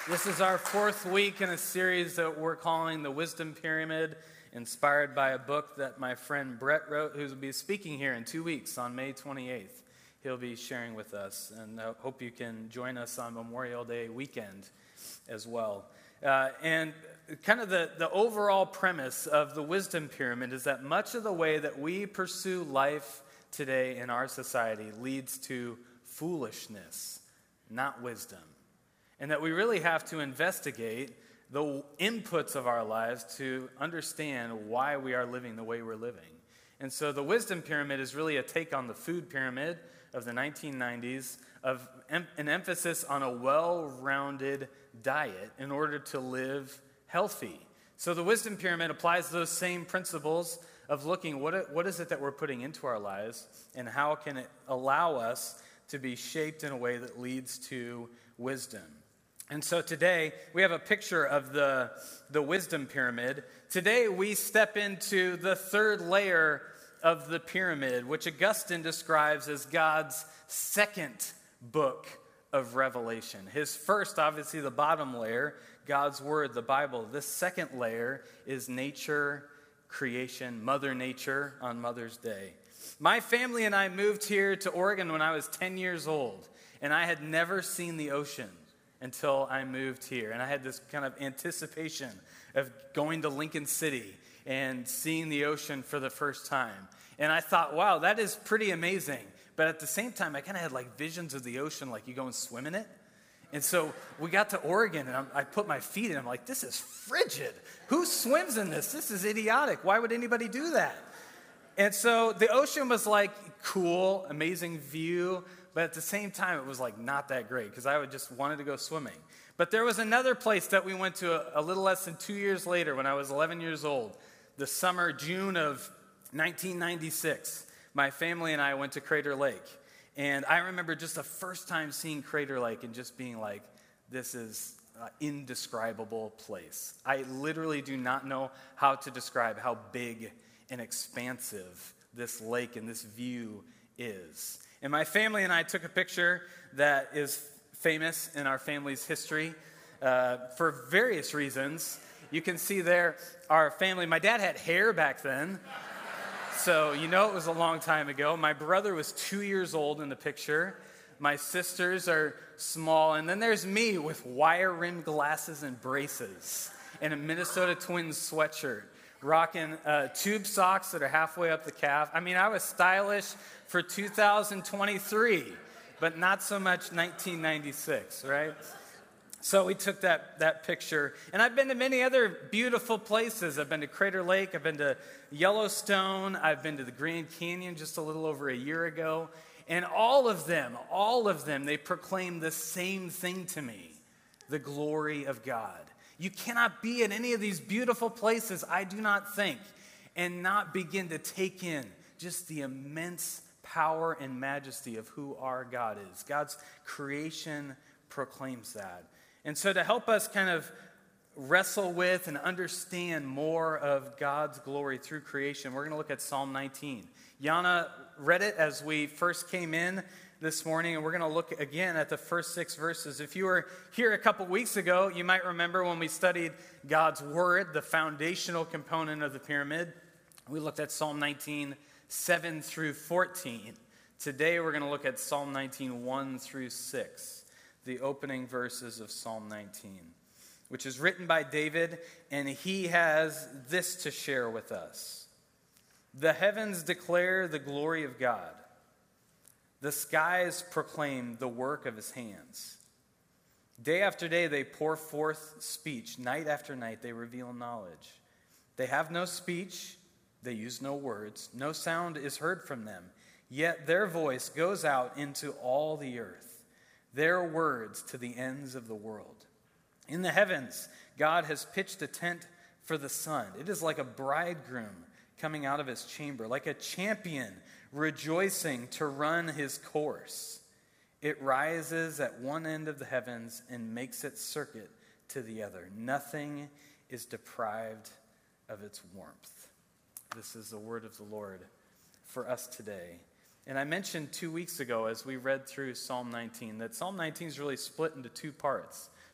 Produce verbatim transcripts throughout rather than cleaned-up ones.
This is our fourth week in a series that we're calling The Wisdom Pyramid, inspired by a book that my friend Brett wrote, who will be speaking here in two weeks on May twenty-eighth. He'll be sharing with us, and I hope you can join us on Memorial Day weekend as well. Uh, and kind of the, the overall premise of the Wisdom Pyramid is that much of the way that we pursue life today in our society leads to foolishness, not wisdom. And that we really have to investigate the inputs of our lives to understand why we are living the way we're living. And so the Wisdom Pyramid is really a take on the food pyramid of the nineteen nineties, of em- an emphasis on a well-rounded diet in order to live healthy. So the Wisdom Pyramid applies those same principles of looking what it, what is it that we're putting into our lives and how can it allow us to be shaped in a way that leads to wisdom. And so today, we have a picture of the, the wisdom pyramid. Today, we step into the third layer of the pyramid, which Augustine describes as God's second book of Revelation. His first, obviously, the bottom layer, God's Word, the Bible. This second layer is nature, creation, Mother Nature on Mother's Day. My family and I moved here to Oregon when I was ten years old, and I had never seen the ocean until I moved here. And I had this kind of anticipation of going to Lincoln City and seeing the ocean for the first time. And I thought, wow, that is pretty amazing. But at the same time, I kind of had like visions of the ocean, like you go and swim in it. And so we got to Oregon, and I'm, I put my feet in. I'm like, this is frigid. Who swims in this? This is idiotic. Why would anybody do that? And so the ocean was like cool, amazing view. But at the same time, it was like not that great because I would just wanted to go swimming. But there was another place that we went to a, a little less than two years later when I was eleven years old. The summer, June of nineteen ninety-six, my family and I went to Crater Lake. And I remember just the first time seeing Crater Lake and just being like, this is an indescribable place. I literally do not know how to describe how big and expansive this lake and this view is. And my family and I took a picture that is famous in our family's history uh, for various reasons. You can see there our family. My dad had hair back then, so you know it was a long time ago. My brother was two years old in the picture. My sisters are small. And then there's me with wire-rimmed glasses and braces and a Minnesota Twins sweatshirt, rocking uh, tube socks that are halfway up the calf. I mean, I was stylish for two thousand twenty-three, but not so much nineteen ninety-six, right? So we took that, that picture. And I've been to many other beautiful places. I've been to Crater Lake. I've been to Yellowstone. I've been to the Grand Canyon just a little over a year ago. And all of them, all of them, they proclaim the same thing to me, the glory of God. You cannot be in any of these beautiful places, I do not think, and not begin to take in just the immense power and majesty of who our God is. God's creation proclaims that. And so to help us kind of wrestle with and understand more of God's glory through creation, we're going to look at Psalm nineteen. Yana read it as we first came in this morning, and we're going to look again at the first six verses. If you were here a couple weeks ago, you might remember when we studied God's Word, the foundational component of the pyramid. We looked at Psalm nineteen, seven through fourteen. Today we're going to look at Psalm nineteen, one through six, the opening verses of Psalm nineteen, which is written by David, and he has this to share with us. The heavens declare the glory of God. The skies proclaim the work of his hands. Day after day they pour forth speech. Night after night they reveal knowledge. They have no speech. They use no words. No sound is heard from them. Yet their voice goes out into all the earth. Their words to the ends of the world. In the heavens, God has pitched a tent for the sun. It is like a bridegroom coming out of his chamber, like a champion rejoicing to run his course. It rises at one end of the heavens and makes its circuit to the other. Nothing is deprived of its warmth. This is the word of the Lord for us today. And I mentioned two weeks ago as we read through Psalm nineteen that Psalm nineteen is really split into two parts.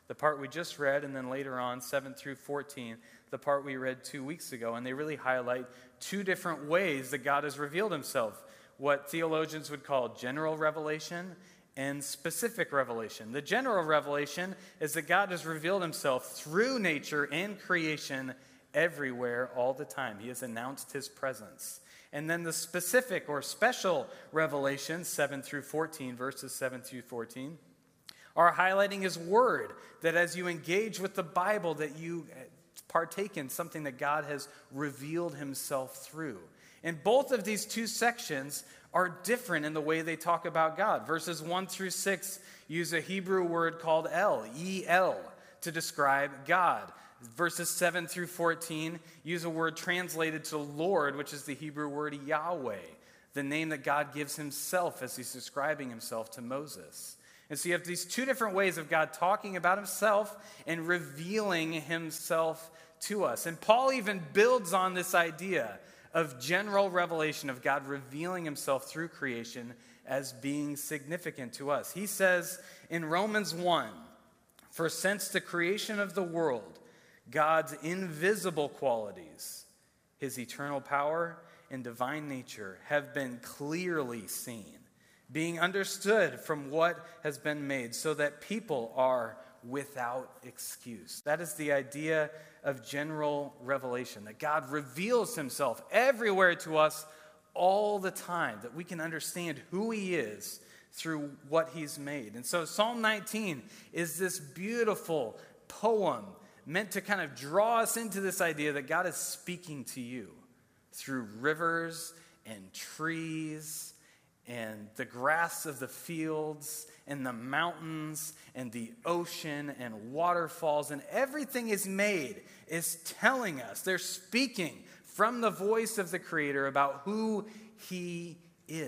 the part we just read, and then later on, seven through fourteen, the part we read two weeks ago. And they really highlight two different ways that God has revealed himself, what theologians would call general revelation and specific revelation. The general revelation is that God has revealed himself through nature and creation everywhere all the time. He has announced his presence. And then the specific or special revelation, seven through fourteen, verses seven through fourteen, are highlighting his word, that as you engage with the Bible, that you partake in something that God has revealed himself through. And both of these two sections are different in the way they talk about God. Verses one through six use a Hebrew word called El, E L, to describe God. Verses seven through fourteen use a word translated to Lord, which is the Hebrew word Yahweh, the name that God gives himself as he's describing himself to Moses. And so you have these two different ways of God talking about himself and revealing himself to us. And Paul even builds on this idea of general revelation of God revealing himself through creation as being significant to us. He says in Romans one, "For since the creation of the world, God's invisible qualities, his eternal power and divine nature, have been clearly seen, being understood from what has been made, so that people are without excuse." That is the idea of general revelation, that God reveals himself everywhere to us all the time, that we can understand who he is through what he's made. And so Psalm nineteen is this beautiful poem meant to kind of draw us into this idea that God is speaking to you through rivers and trees and the grass of the fields and the mountains and the ocean and waterfalls, and everything is made is telling us, they're speaking from the voice of the Creator about who he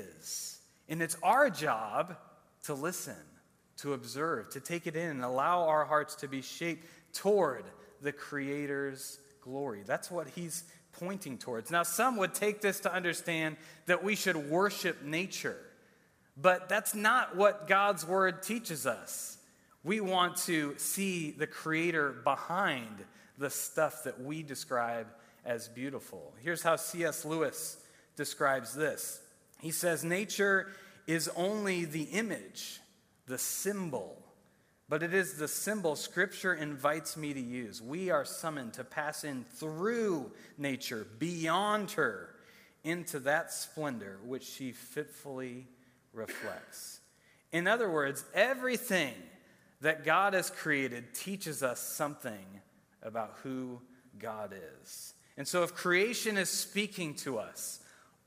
is. And it's our job to listen, to observe, to take it in, and allow our hearts to be shaped toward the Creator's glory. That's what he's pointing towards. Now, some would take this to understand that we should worship nature, but that's not what God's word teaches us. We want to see the Creator behind the stuff that we describe as beautiful. Here's how C S Lewis describes this. He says, "Nature is only the image, the symbol, but it is the symbol Scripture invites me to use. We are summoned to pass in through nature, beyond her, into that splendor which she fitfully reflects." In other words, everything that God has created teaches us something about who God is. And so if creation is speaking to us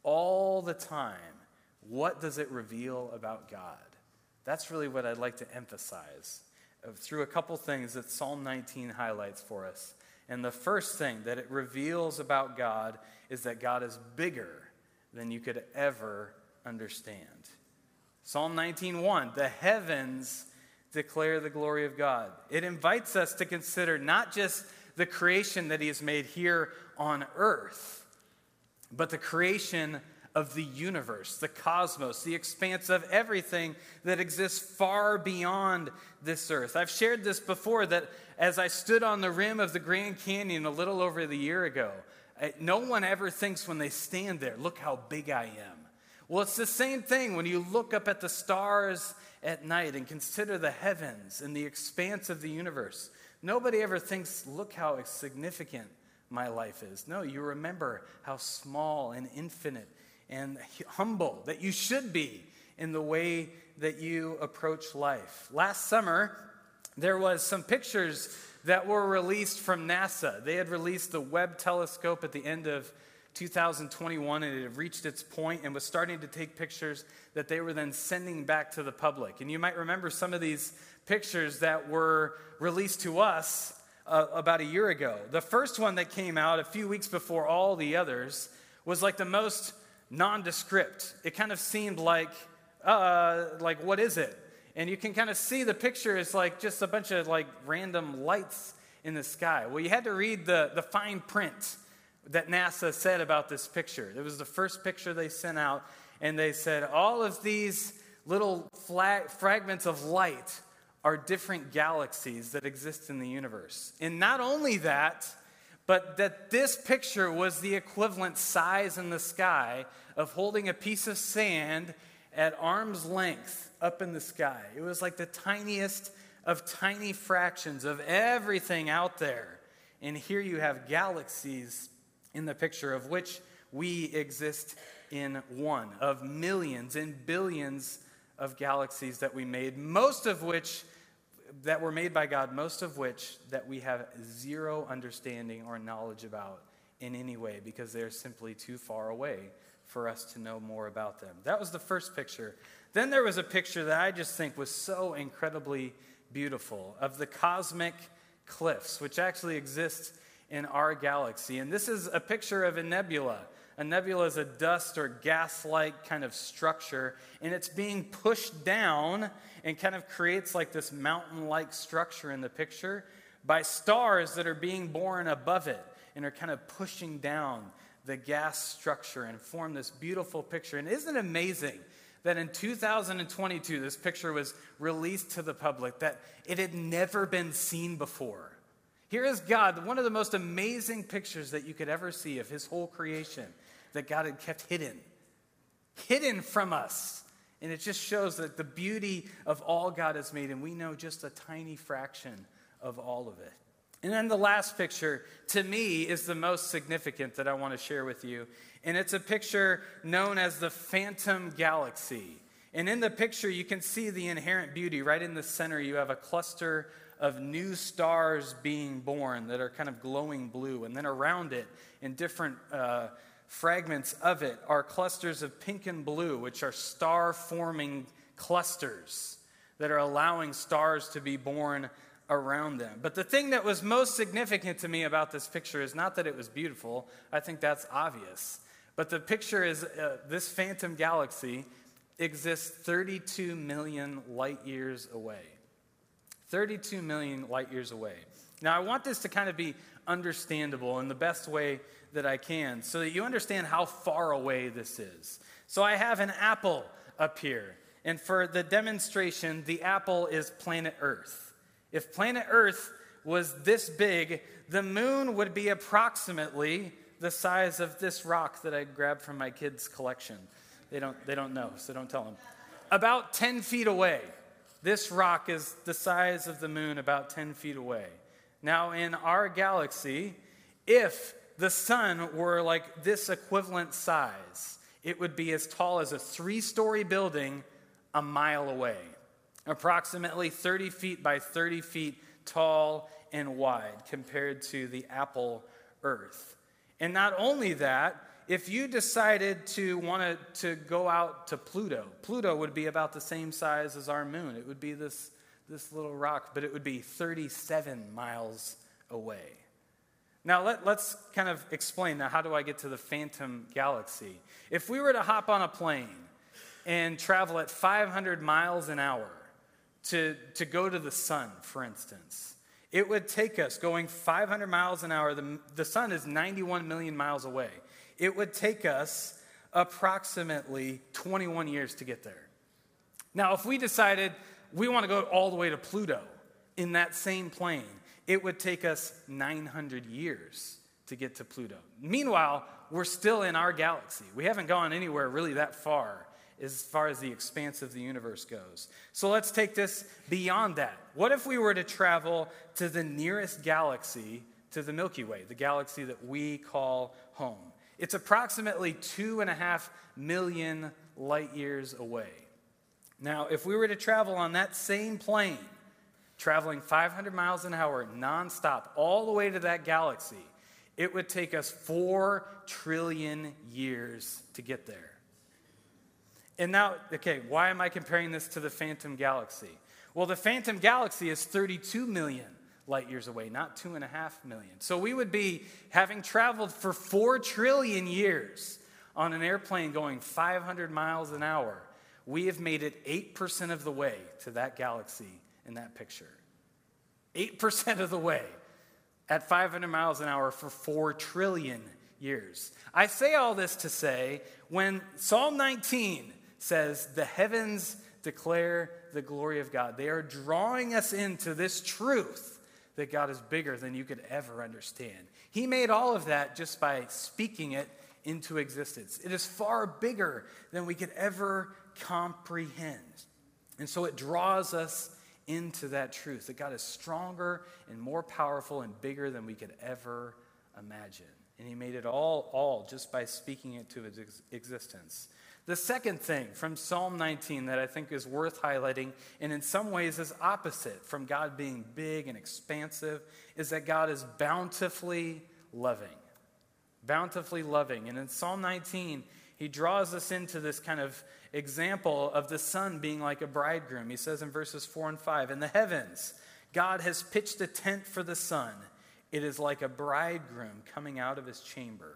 all the time, what does it reveal about God? That's really what I'd like to emphasize through a couple things that Psalm nineteen highlights for us. And the first thing that it reveals about God is that God is bigger than you could ever understand. Psalm nineteen one, "The heavens declare the glory of God." It invites us to consider not just the creation that he has made here on earth, but the creation of the universe, the cosmos, the expanse of everything that exists far beyond this earth. I've shared this before, that as I stood on the rim of the Grand Canyon a little over the year ago, no one ever thinks when they stand there, "Look how big I am." Well, it's the same thing when you look up at the stars at night and consider the heavens and the expanse of the universe. Nobody ever thinks, "Look how significant my life is." No, you remember how small and infinite and humble that you should be in the way that you approach life. Last summer, there was some pictures that were released from NASA. They had released the Webb telescope at the end of two thousand twenty-one, and it had reached its point and was starting to take pictures that they were then sending back to the public. And you might remember some of these pictures that were released to us uh, about a year ago. The first one that came out a few weeks before all the others was like the most nondescript. It kind of seemed like, uh, like, what is it? And you can kind of see the picture is like just a bunch of like random lights in the sky. Well, you had to read the, the fine print that NASA said about this picture. It was the first picture they sent out, and they said all of these little flag, fragments of light are different galaxies that exist in the universe. And not only that, but that this picture was the equivalent size in the sky of holding a piece of sand at arm's length up in the sky. It was like the tiniest of tiny fractions of everything out there. And here you have galaxies in the picture, of which we exist in one, of millions and billions of galaxies that we made, most of which that were made by God, most of which that we have zero understanding or knowledge about in any way, because they're simply too far away for us to know more about them. That was the first picture. Then there was a picture that I just think was so incredibly beautiful of the cosmic cliffs, which actually exist in our galaxy. And this is a picture of a nebula. A nebula is a dust or gas-like kind of structure, and it's being pushed down and kind of creates like this mountain-like structure in the picture by stars that are being born above it and are kind of pushing down the gas structure and form this beautiful picture. And isn't it amazing that in two thousand twenty-two, this picture was released to the public, that it had never been seen before? Here is God, one of the most amazing pictures that you could ever see of his whole creation, that God had kept hidden, hidden from us. And it just shows that the beauty of all God has made, and we know just a tiny fraction of all of it. And then the last picture, to me, is the most significant that I want to share with you. And it's a picture known as the Phantom Galaxy. And in the picture, you can see the inherent beauty. Right in the center, you have a cluster of new stars being born that are kind of glowing blue. And then around it, in different uh, fragments of it, are clusters of pink and blue, which are star-forming clusters that are allowing stars to be born around them. But the thing that was most significant to me about this picture is not that it was beautiful. I think that's obvious. But the picture is uh, this phantom galaxy exists thirty-two million light years away. thirty-two million light years away. Now, I want this to kind of be understandable in the best way that I can, so that you understand how far away this is. So I have an apple up here. And for the demonstration, the apple is planet Earth. If planet Earth was this big, the moon would be approximately the size of this rock that I grabbed from my kids' collection. They don't, they don't know, so don't tell them. About ten feet away. This rock is the size of the moon, about ten feet away. Now, in our galaxy, if the sun were like this equivalent size, it would be as tall as a three-story building a mile away. Approximately thirty feet by thirty feet tall and wide compared to the apple Earth. And not only that, if you decided to want to, to go out to Pluto, Pluto would be about the same size as our moon. It would be this, this little rock, but it would be thirty-seven miles away. Now, let, let's kind of explain now, how do I get to the Phantom Galaxy? If we were to hop on a plane and travel at five hundred miles an hour to, to go to the sun, for instance, it would take us, going five hundred miles an hour, the, the sun is ninety-one million miles away. It would take us approximately twenty-one years to get there. Now, if we decided we want to go all the way to Pluto in that same plane, it would take us nine hundred years to get to Pluto. Meanwhile, we're still in our galaxy. We haven't gone anywhere really that far as far as the expanse of the universe goes. So let's take this beyond that. What if we were to travel to the nearest galaxy to the Milky Way, the galaxy that we call home? It's approximately two and a half million light years away. Now, if we were to travel on that same plane, traveling five hundred miles an hour nonstop all the way to that galaxy, it would take us four trillion years to get there. And now, okay, why am I comparing this to the Phantom Galaxy? Well, the Phantom Galaxy is thirty-two million light years away, not two and a half million. So we would be, having traveled for four trillion years on an airplane going five hundred miles an hour, we have made it eight percent of the way to that galaxy in that picture. eight percent of the way at five hundred miles an hour for four trillion years. I say all this to say, when Psalm nineteen says, "The heavens declare the glory of God. They are drawing us into this truth that God is bigger than you could ever understand. He made all of that just by speaking it into existence. It is far bigger than we could ever comprehend. And so it draws us into that truth, that God is stronger and more powerful and bigger than we could ever imagine. And he made it all, all just by speaking it to its ex- existence. The second thing from Psalm nineteen that I think is worth highlighting, and in some ways is opposite from God being big and expansive, is that God is bountifully loving. Bountifully loving. And in Psalm nineteen, he draws us into this kind of example of the son being like a bridegroom. He says in verses four and five, "In the heavens, God has pitched a tent for the sun. It is like a bridegroom coming out of his chamber."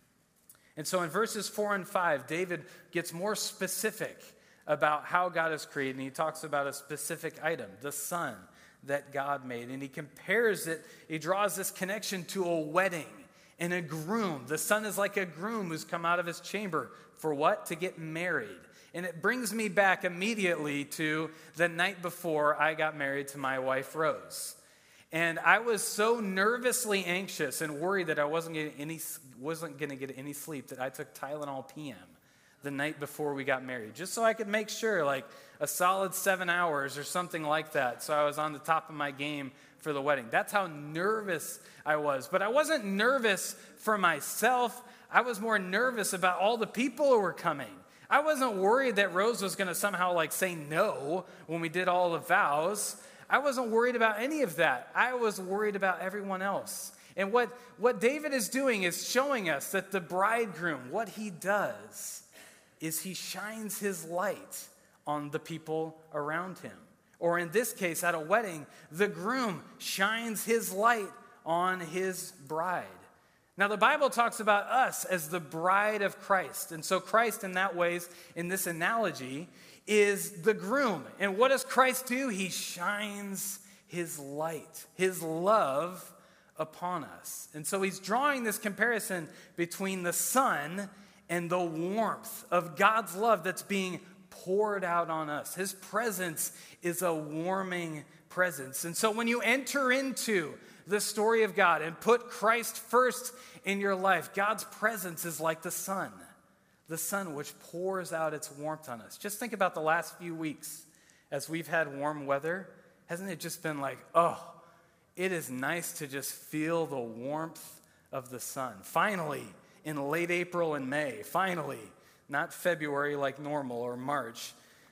And so in verses four and five, David gets more specific about how God is created. And he talks about a specific item, the sun that God made. And he compares it, he draws this connection to a wedding and a groom. The son is like a groom who's come out of his chamber. For what? To get married. And it brings me back immediately to the night before I got married to my wife, Rose. And I was so nervously anxious and worried that I wasn't getting any wasn't going to get any sleep that I took Tylenol P M the night before we got married, just so I could make sure, like a solid seven hours or something like that, so I was on the top of my game for the wedding. That's how nervous I was. But I wasn't nervous for myself. I was more nervous about all the people who were coming. I wasn't worried that Rose was going to somehow like say no when we did all the vows. I wasn't worried about any of that. I was worried about everyone else. And what, what David is doing is showing us that the bridegroom, what he does is he shines his light on the people around him. Or in this case, at a wedding, the groom shines his light on his bride. Now, the Bible talks about us as the bride of Christ. And so Christ, in that ways, in this analogy, is the groom. And what does Christ do? He shines his light, his love upon us. And so he's drawing this comparison between the sun and the warmth of God's love that's being poured out on us. His presence is a warming presence. And so when you enter into the story of God and put Christ first in your life, God's presence is like the sun. The sun which pours out its warmth on us. Just think about the last few weeks as we've had warm weather. Hasn't it just been like, oh, it is nice to just feel the warmth of the sun. Finally, in late April and May, finally, not February like normal or March.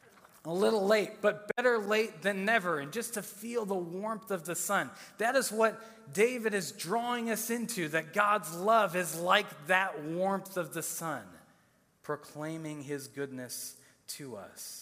A little late, but better late than never. And just to feel the warmth of the sun. That is what David is drawing us into, that God's love is like that warmth of the sun, proclaiming his goodness to us.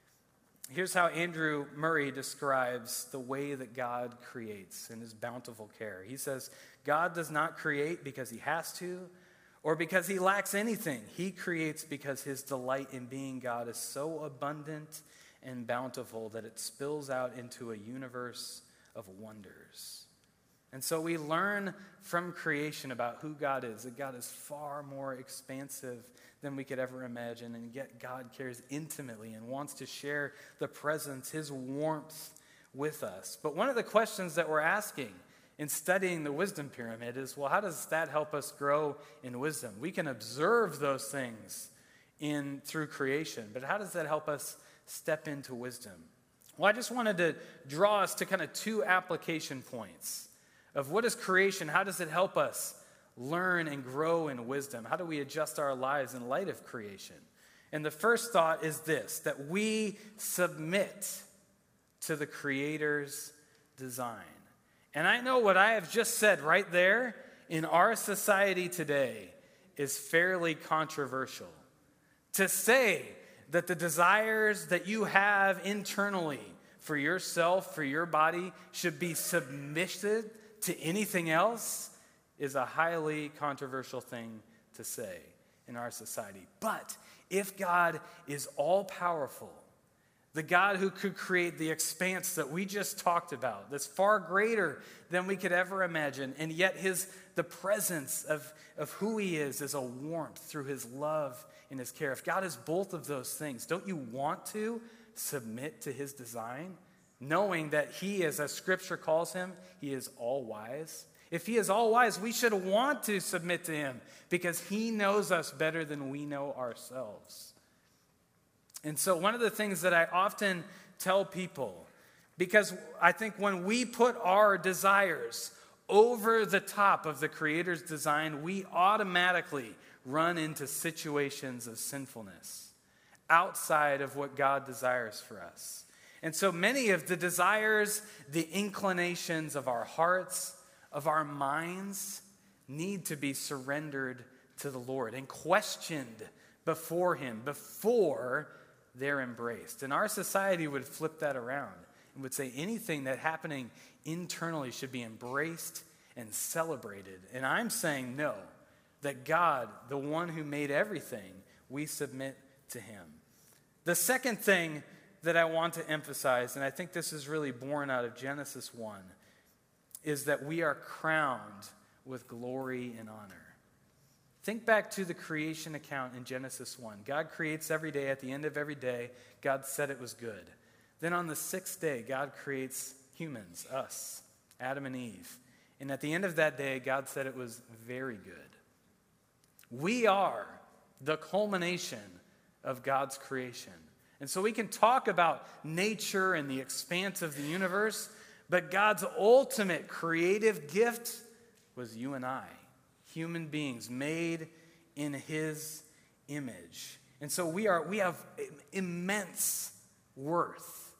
Here's how Andrew Murray describes the way that God creates in his bountiful care. He says, God does not create because he has to or because he lacks anything. He creates because his delight in being God is so abundant and bountiful that it spills out into a universe of wonders. And so we learn from creation about who God is, that God is far more expansive than we could ever imagine, and yet God cares intimately and wants to share the presence, his warmth with us. But one of the questions that we're asking in studying the wisdom pyramid is, well, how does that help us grow in wisdom? We can observe those things in through creation, but how does that help us step into wisdom? Well, I just wanted to draw us to kind of two application points of what is creation, how does it help us learn and grow in wisdom? How do we adjust our lives in light of creation? And the first thought is this, that we submit to the Creator's design. And I know what I have just said right there in our society today is fairly controversial. To say that the desires that you have internally for yourself, for your body, should be submitted to anything else is a highly controversial thing to say in our society. But if God is all-powerful, the God who could create the expanse that we just talked about, that's far greater than we could ever imagine, and yet his the presence of, of who he is is a warmth through his love and his care. If God is both of those things, don't you want to submit to his design, knowing that he, as a scripture calls him, he is all wise? If he is all wise, we should want to submit to him because he knows us better than we know ourselves. And so one of the things that I often tell people, because I think when we put our desires over the top of the Creator's design, we automatically run into situations of sinfulness outside of what God desires for us. And so many of the desires, the inclinations of our hearts, of our minds, need to be surrendered to the Lord and questioned before him, before they're embraced. And our society would flip that around and would say anything that's happening internally should be embraced and celebrated. And I'm saying no, that God, the one who made everything, we submit to him. The second thing that I want to emphasize, and I think this is really born out of Genesis one, is that we are crowned with glory and honor. Think back to the creation account in Genesis one. God creates every day. At the end of every day, God said it was good. Then on the sixth day, God creates humans, us, Adam and Eve. And at the end of that day, God said it was very good. We are the culmination of God's creation. And so we can talk about nature and the expanse of the universe, but God's ultimate creative gift was you and I, human beings made in his image. And so we are we have immense worth,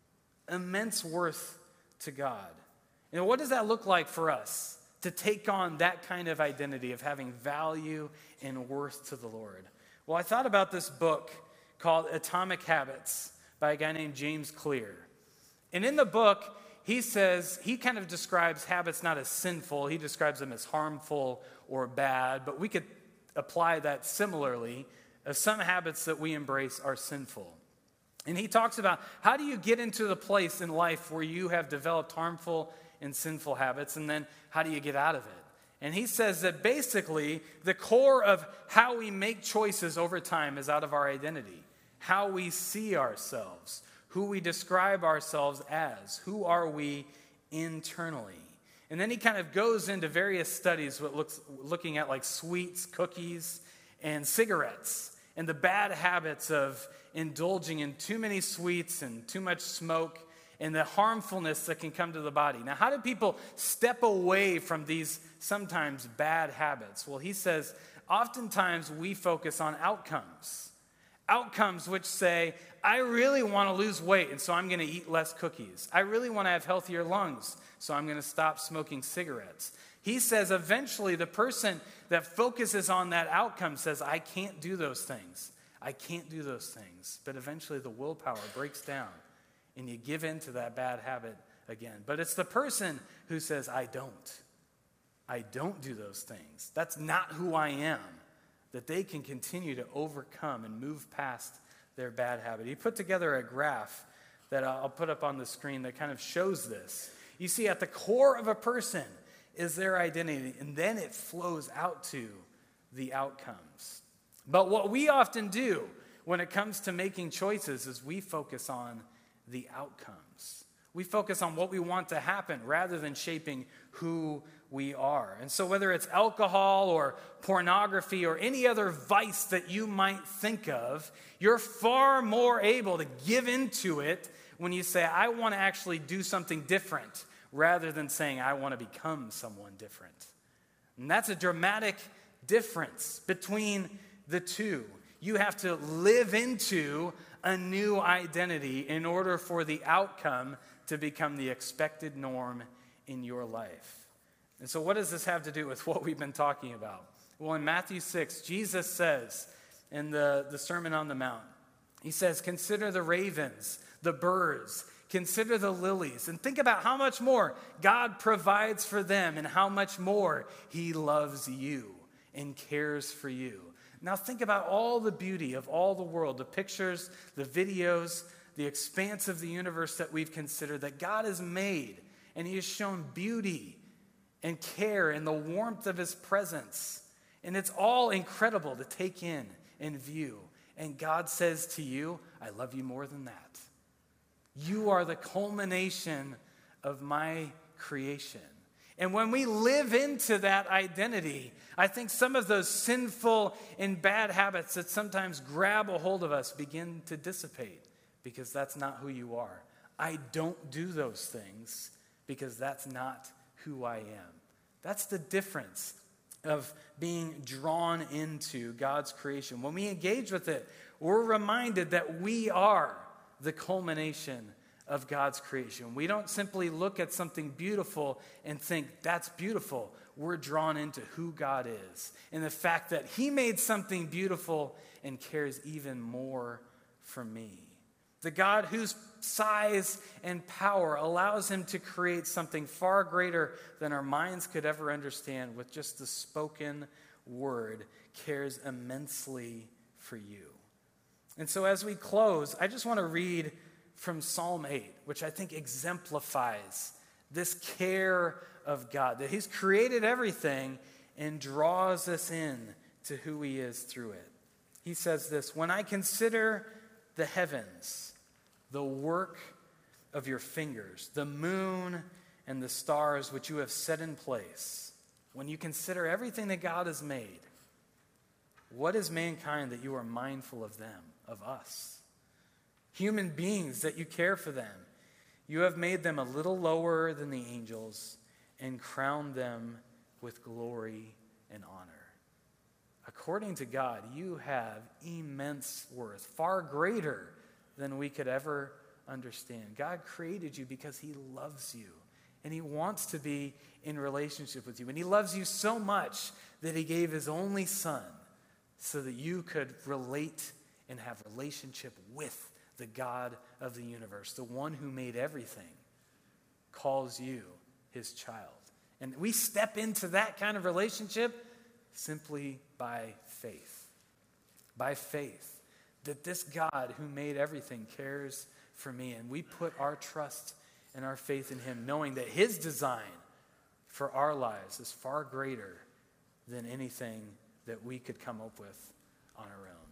immense worth to God. And what does that look like for us to take on that kind of identity of having value and worth to the Lord? Well, I thought about this book called Atomic Habits by a guy named James Clear. And in the book, he says, he kind of describes habits not as sinful, he describes them as harmful or bad, but we could apply that similarly, as some habits that we embrace are sinful. And he talks about how do you get into the place in life where you have developed harmful and sinful habits, and then how do you get out of it? And he says that basically the core of how we make choices over time is out of our identity, how we see ourselves, who we describe ourselves as, who are we internally. And then he kind of goes into various studies what looks, looking at like sweets, cookies, and cigarettes, and the bad habits of indulging in too many sweets and too much smoke, and the harmfulness that can come to the body. Now, how do people step away from these sometimes bad habits? Well, he says, oftentimes we focus on outcomes. Outcomes which say, I really want to lose weight, and so I'm going to eat less cookies. I really want to have healthier lungs, so I'm going to stop smoking cigarettes. He says eventually the person that focuses on that outcome says, I can't do those things. I can't do those things. But eventually the willpower breaks down, and you give in to that bad habit again. But it's the person who says, I don't. I don't do those things. That's not who I am. That they can continue to overcome and move past their bad habit. He put together a graph that I'll put up on the screen that kind of shows this. You see, at the core of a person is their identity, and then it flows out to the outcomes. But what we often do when it comes to making choices is we focus on the outcomes. We focus on what we want to happen rather than shaping who we are. And so whether it's alcohol or pornography or any other vice that you might think of, you're far more able to give into it when you say, I want to actually do something different, rather than saying, I want to become someone different. And that's a dramatic difference between the two. You have to live into a new identity in order for the outcome to become the expected norm in your life. And so what does this have to do with what we've been talking about? Well, in Matthew six, Jesus says in the, the Sermon on the Mount, he says, consider the ravens, the birds, consider the lilies, and think about how much more God provides for them and how much more he loves you and cares for you. Now think about all the beauty of all the world, the pictures, the videos, the expanse of the universe that we've considered, that God has made, and he has shown beauty and care and the warmth of his presence. And it's all incredible to take in and view. And God says to you, I love you more than that. You are the culmination of my creation. And when we live into that identity, I think some of those sinful and bad habits that sometimes grab a hold of us begin to dissipate, because that's not who you are. I don't do those things because that's not who I am. That's the difference of being drawn into God's creation. When we engage with it, we're reminded that we are the culmination of God's creation. We don't simply look at something beautiful and think, that's beautiful. We're drawn into who God is and the fact that he made something beautiful and cares even more for me. The God whose size and power allows him to create something far greater than our minds could ever understand with just the spoken word cares immensely for you. And so as we close, I just want to read from Psalm eight, which I think exemplifies this care of God, that he's created everything and draws us in to who he is through it. He says this, "When I consider the heavens, the work of your fingers, the moon and the stars which you have set in place, when you consider everything that God has made, what is mankind that you are mindful of them, of us? Human beings that you care for them. You have made them a little lower than the angels and crowned them with glory and honor." According to God, you have immense worth, far greater than we could ever understand. God created you because he loves you, and he wants to be in relationship with you. And he loves you so much that he gave his only son so that you could relate and have relationship with the God of the universe. The one who made everything calls you his child. And we step into that kind of relationship simply by faith. By faith. That this God who made everything cares for me. And we put our trust and our faith in him, knowing that his design for our lives is far greater than anything that we could come up with on our own.